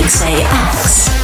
MixAX.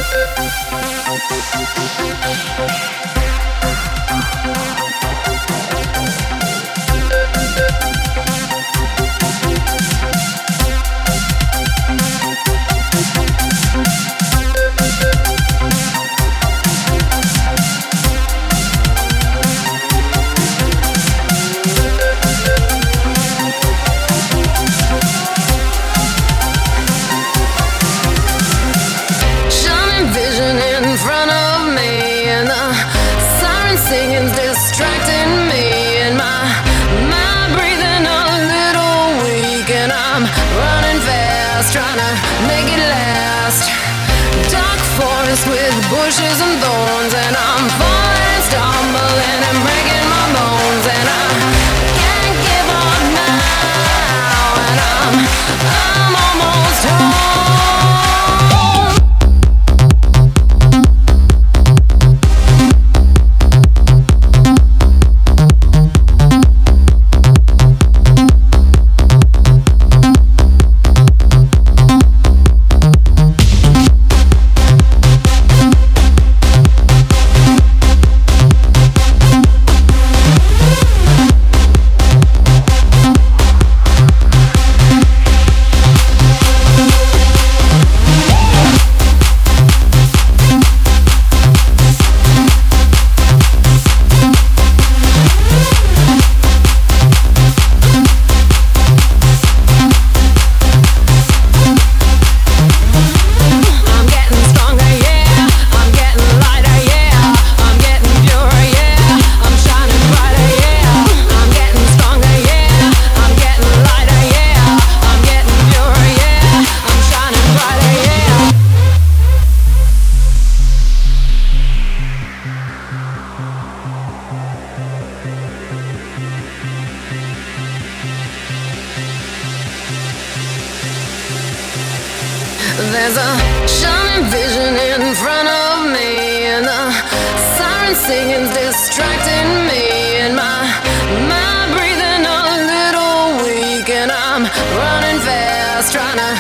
With bushes and thorns, and I'm falling, stumbling and breaking my bones, and I can't give up now, and I'm almost home. There's a shining vision in front of me, and the siren singing's distracting me, and my breathing a little weak, and I'm running fast, trying to